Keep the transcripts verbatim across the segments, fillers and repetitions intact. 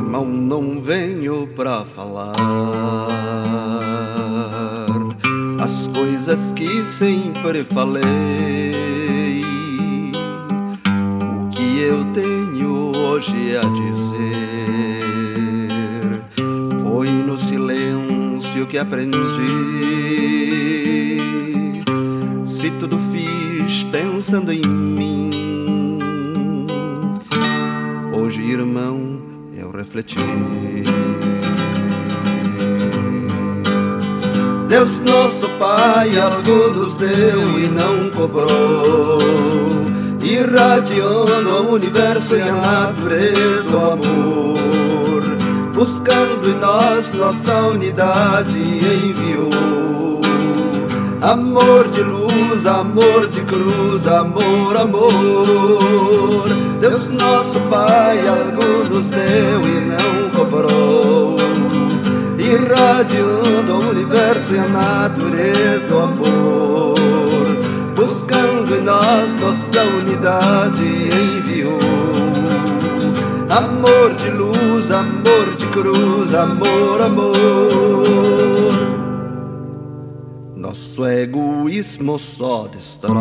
irmão, não venho pra falar as coisas que sempre falei. O que eu tenho hoje a dizer foi no silêncio que aprendi. Se tudo fiz pensando em mim, hoje, irmão, eu refleti. Deus nosso Pai algo nos deu e não cobrou, irradiando o universo e a natureza, o amor, buscando em nós nossa unidade, enviou amor de luz, amor de cruz, amor, amor. Deus nosso Pai algo nos deu e não cobrou, irradiando o universo e a natureza, o amor, buscando em nós nossa unidade, enviou amor de luz, amor de cruz, amor, amor. Nosso egoísmo só destrói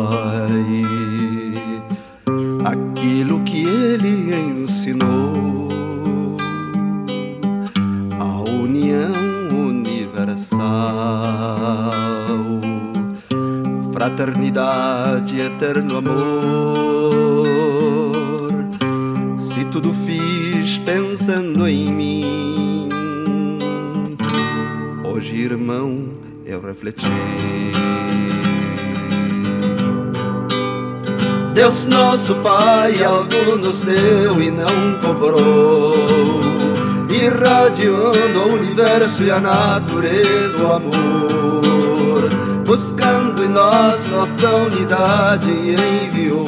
aquilo que ele ensinou, a união universal, fraternidade, eterno amor. Se tudo fiz pensando em mim, hoje, irmão, eu refleti. Deus nosso Pai algo nos deu e não cobrou, irradiando o universo e a natureza, o amor, buscando em nós nossa unidade, enviou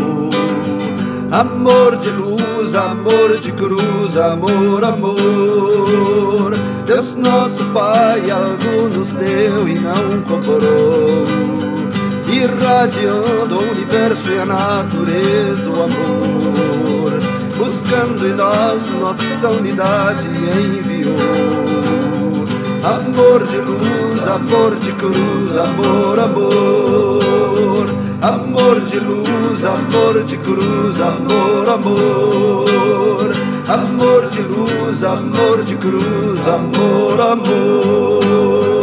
amor de luz, amor de cruz, amor, amor. Deus nosso Pai algo nos deu e não cobrou, irradiando o universo e a natureza, o amor, buscando em nós nossa unidade, enviou amor de luz, amor de cruz, amor, amor. Amor de luz, amor de cruz, amor, amor. Amor de luz, amor de cruz, amor, amor.